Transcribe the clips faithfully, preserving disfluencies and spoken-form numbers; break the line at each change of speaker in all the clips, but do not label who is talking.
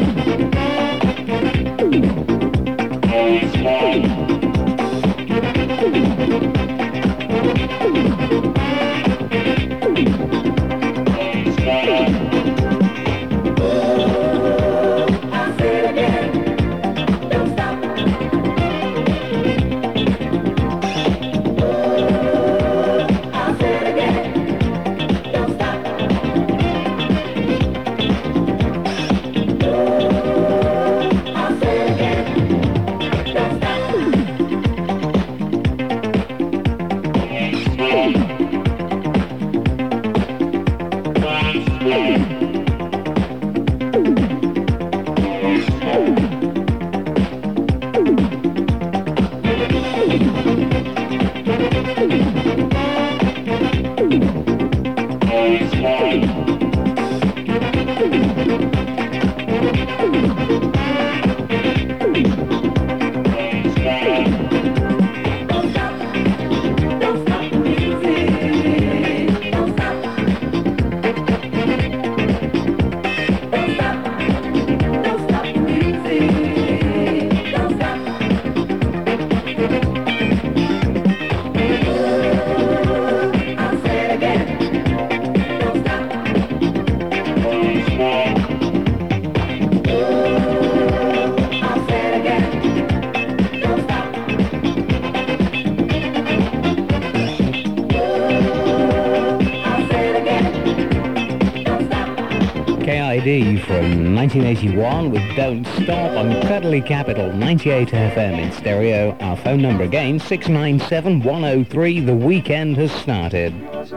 From nineteen eighty-one with Don't Stop on Cuddly Capital ninety-eight F M in stereo. Our phone number again, six nine seven, one oh three. The weekend has started.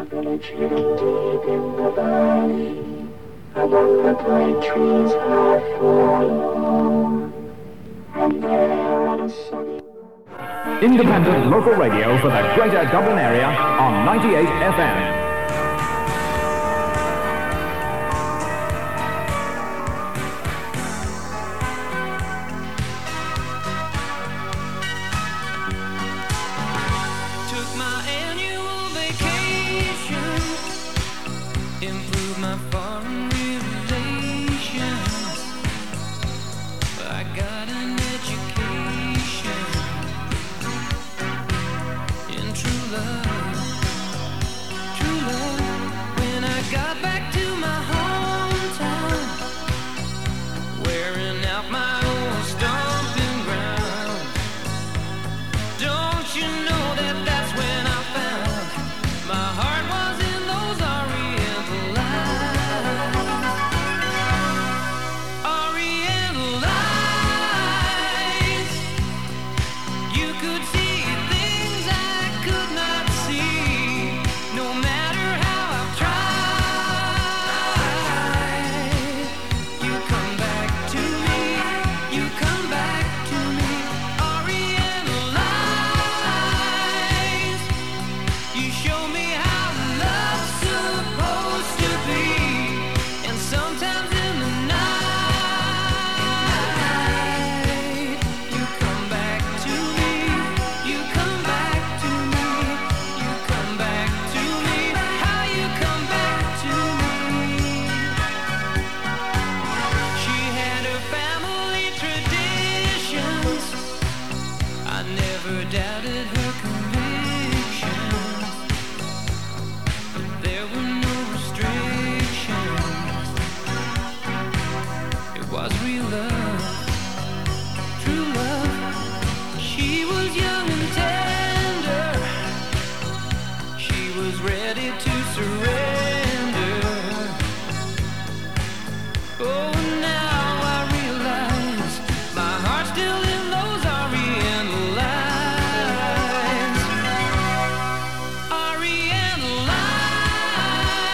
Independent local radio for the Greater Dublin area on ninety-eight F M.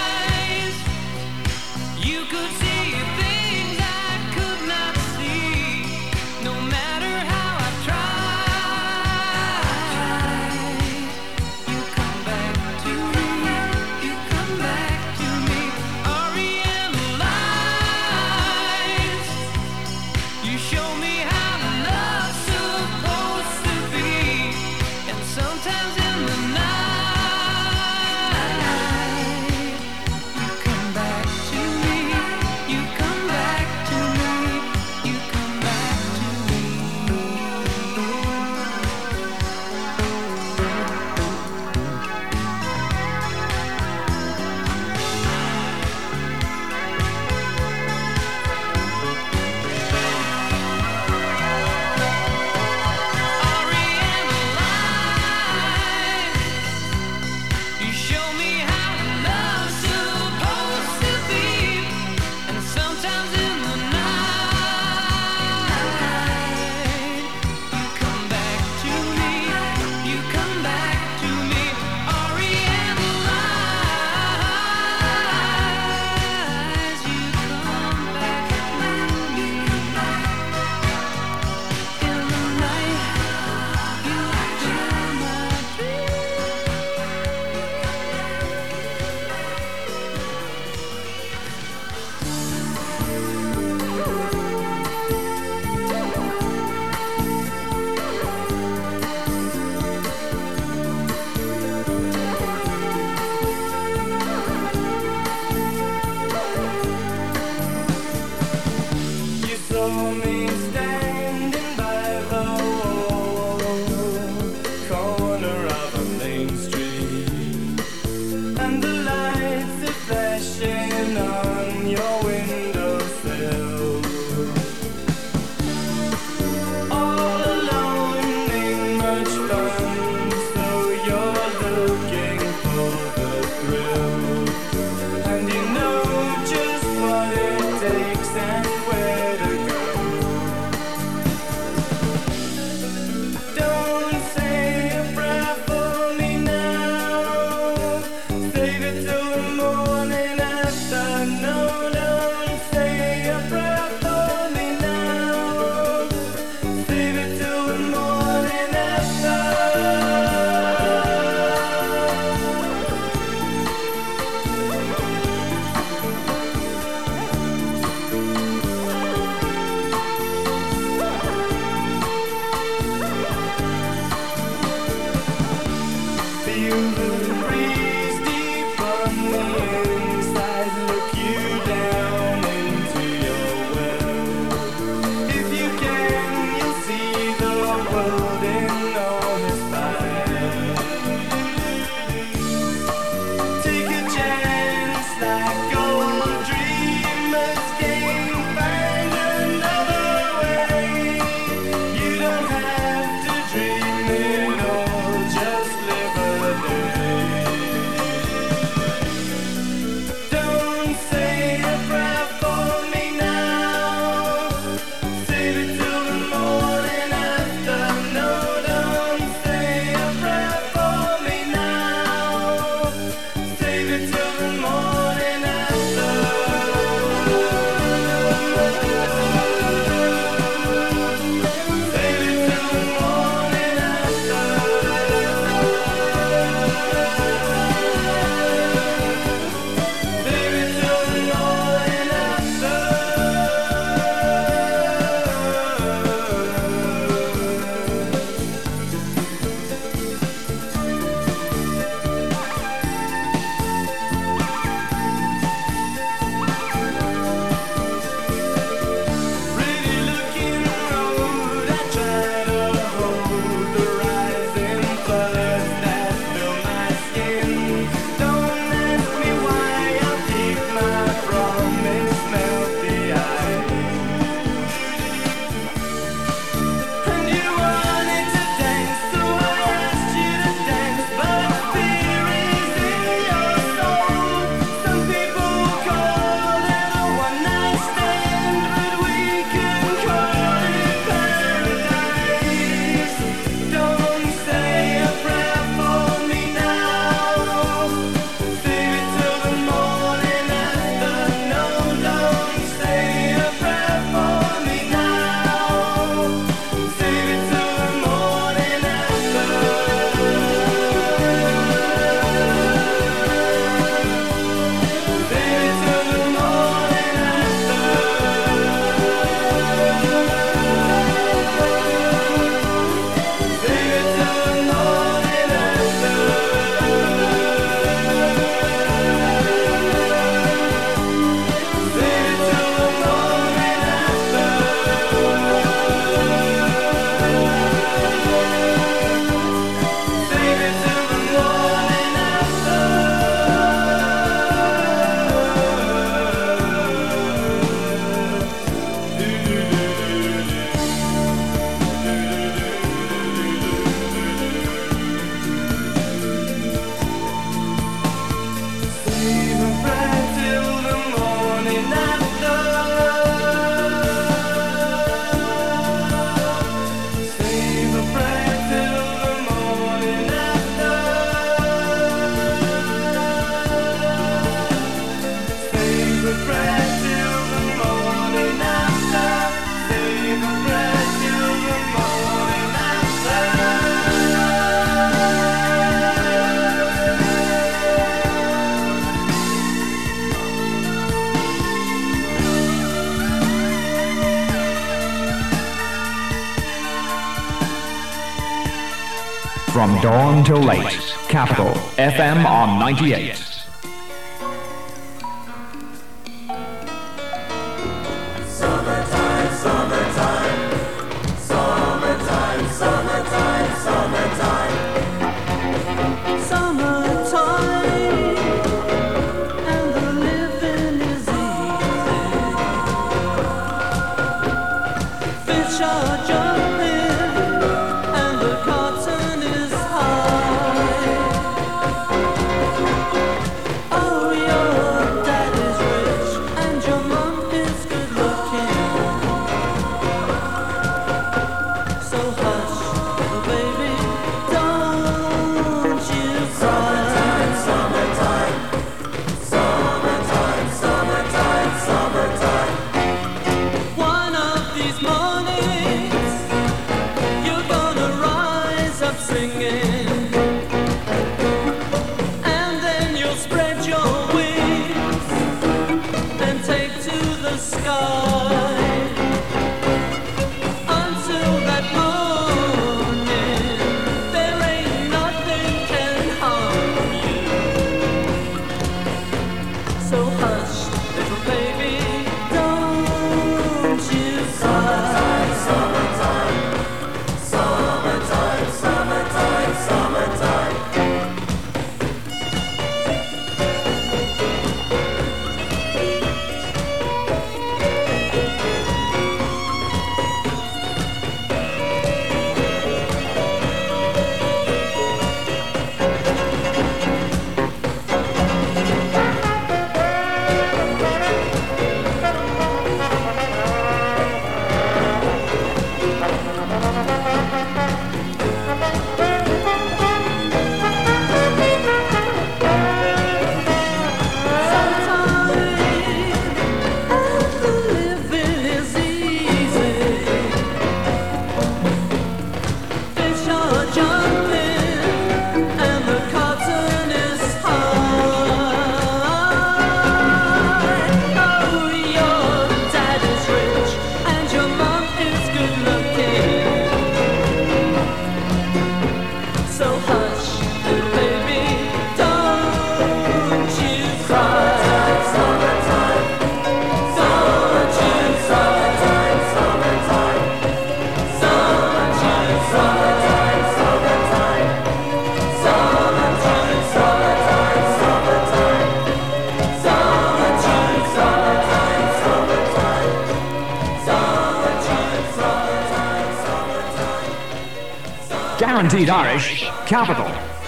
You could see things I could not see.
From dawn till late, Capital F M on ninety-eight.
Summertime song.
Guaranteed Irish Capital.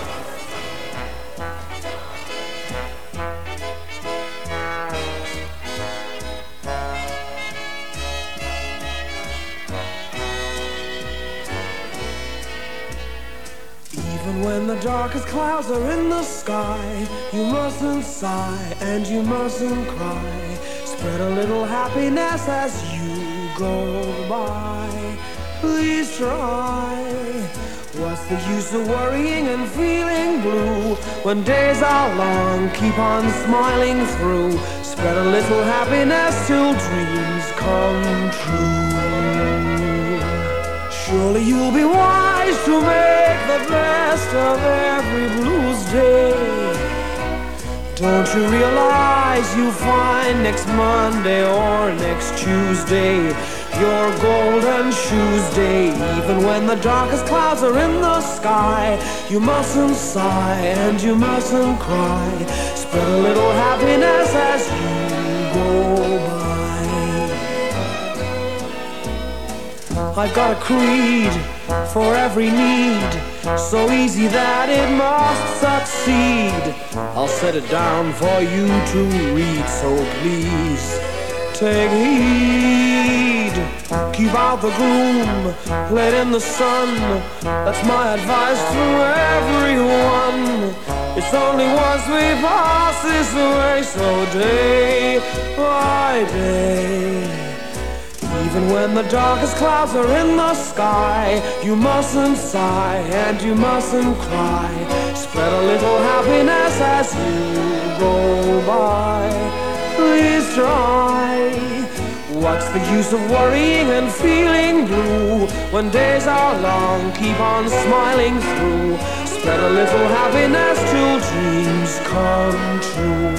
Even when the darkest clouds are in the sky, you mustn't sigh and you mustn't cry. Spread a little happiness as you go by. Please try. What's the use of worrying and feeling blue when days are long? Keep on smiling through. Spread a little happiness till dreams come true. Surely you'll be wise to make the best of every blues day. Don't you realize you'll find next Monday or next Tuesday your golden shoes day? Even when the darkest clouds are in the sky, you mustn't sigh and you mustn't cry. Spread a little happiness as you go by. I've got a creed for every need, so easy that it must succeed. I'll set it down for you to read, so please take heed. Keep out the gloom, let in the sun. That's my advice to everyone. It's only once we pass this way, so day by day. Even when the darkest clouds are in the sky, you mustn't sigh and you mustn't cry. Spread a little happiness as you go by. Please try. What's the use of worrying and feeling blue when days are long? Keep on smiling through. Spread a little happiness till dreams come true.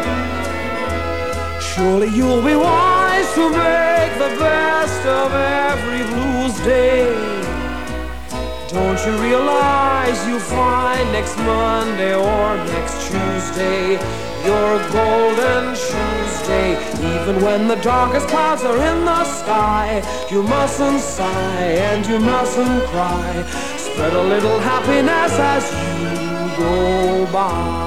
Surely you'll be wise to make the best of every blues day. Don't you realize you'll find next Monday or next Tuesday your golden shoes Tuesday. Even when the darkest clouds are in the sky, you mustn't sigh and you mustn't cry. Spread a little happiness as you go by.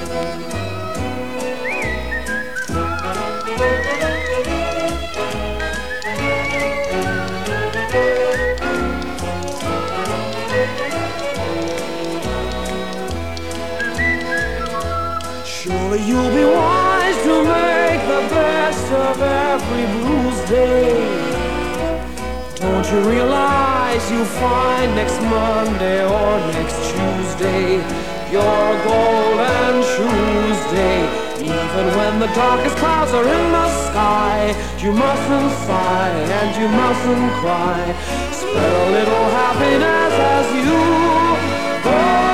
Surely you'll be wise to make the best of every blues day. Don't you realize you'll find next Monday or next Tuesday your golden Tuesday? Even when the darkest clouds are in the sky, you mustn't sigh and you mustn't cry. Spread a little happiness as you go.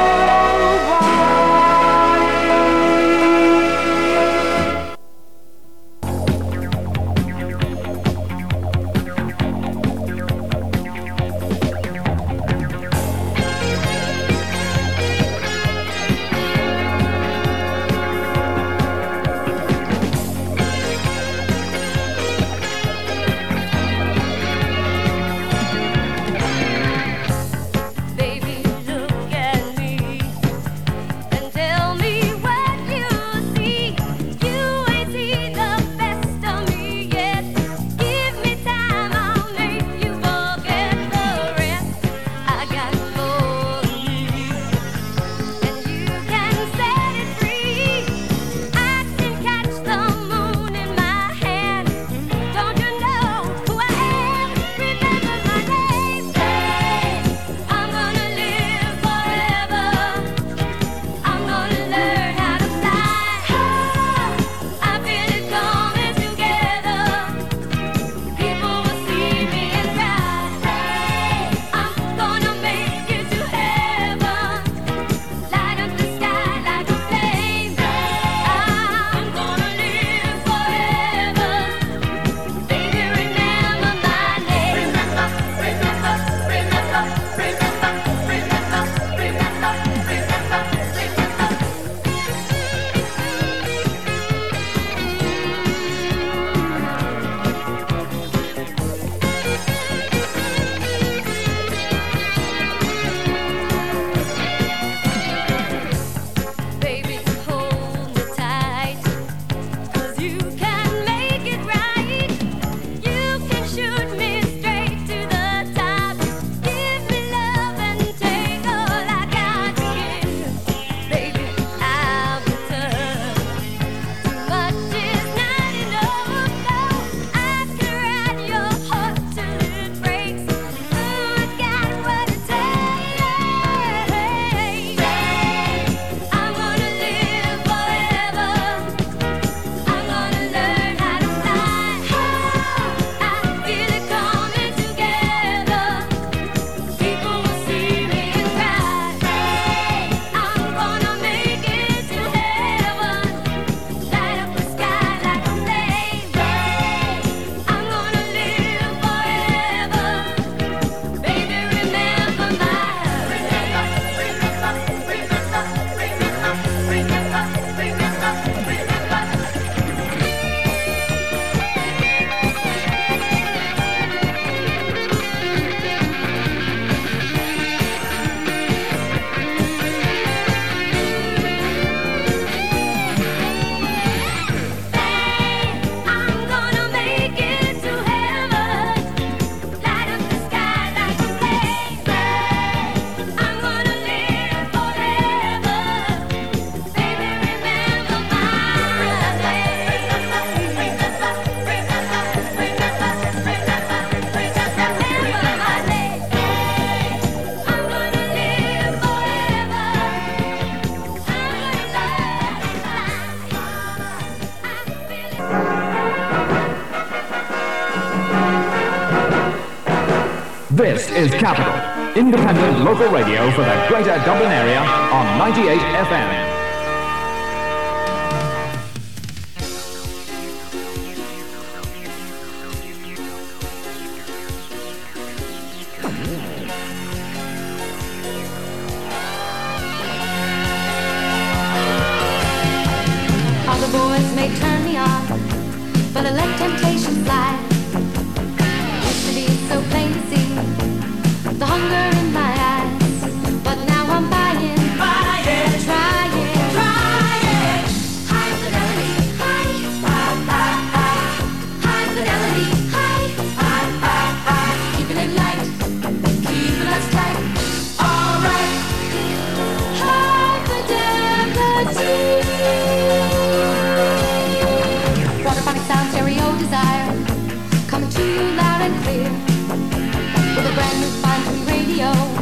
This is Capital, independent local radio for the Greater Dublin area on ninety-eight F M.
Other boys may turn me on, the hunger in my eyes, but now I'm buying, buying, trying, trying. High fidelity, high, high, high, high, high fidelity, high, high, high, high. Keeping it light, keeping us tight. All right, high fidelity. Waterphonic sound, stereo desire, coming to you loud and clear. With a brand new fine radio.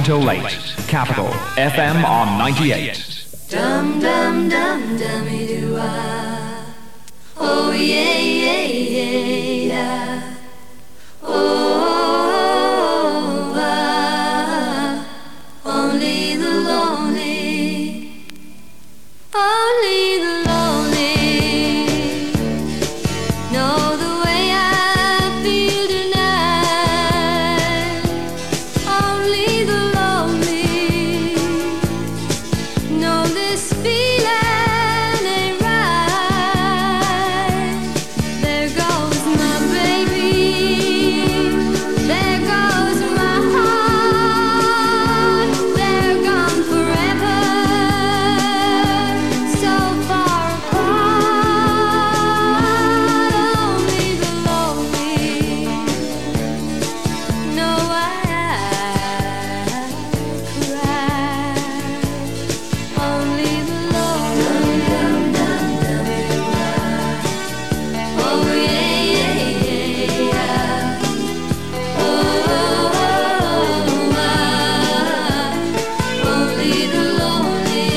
until eight. Capital F M on ninety-eight.
Dum dum dum dummy do I. Oh yeah yeah yeah yeah. Oh, ah, only the lonely, only the lonely know the way I feel tonight. Only the lonely know this feeling ain't right. There goes my baby, there goes my heart, they're gone forever, so far apart. Only the lonely know why I cry. Only the lonely. Oh yeah yeah yeah. Oh, ah, only the lonely,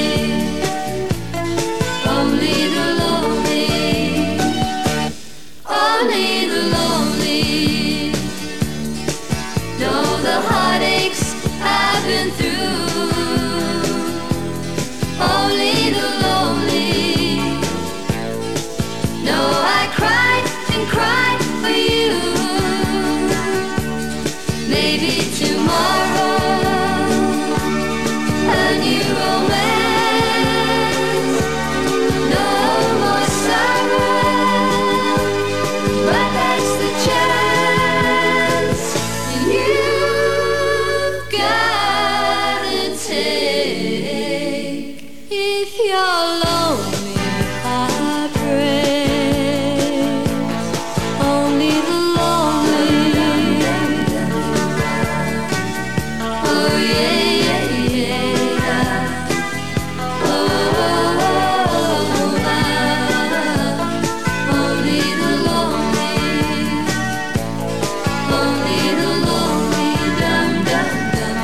only the lonely, only the lonely know the heartaches I've been through. Only the lonely know I cried and cried for you. Maybe tomorrow a new romance, no more sorrow, but that's the chance you've gotta take. If you're lonely, heartbreak, only the lonely. Oh yeah yeah yeah. Oh, ah, only the lonely, only the lonely, dum dum dum.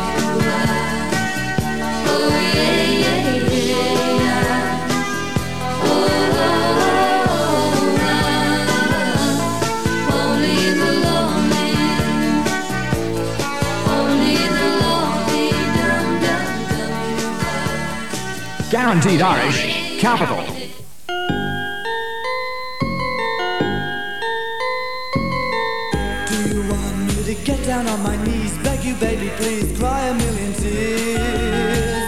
Oh yeah yeah yeah. Oh, ah, only the lonely, only the lonely, dum dum dum.
Guaranteed Irish. Capital.
Do you want me to get down on my knees, beg you, baby, please, cry a million tears?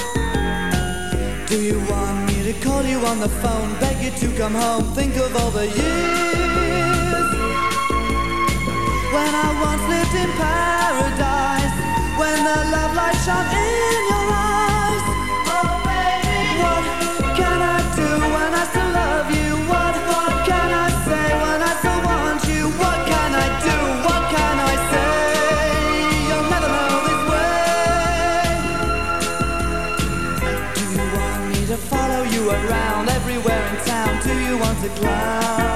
Do you want me to call you on the phone, beg you to come home, think of all the years when I once lived in paradise, when the love light shone in your eyes? Oh baby, what can I do when I still love you? What, what can I say when I still want you? What can I do? What can I say? You'll never know this way. Do you want me to follow you around everywhere in town? Do you want to clown?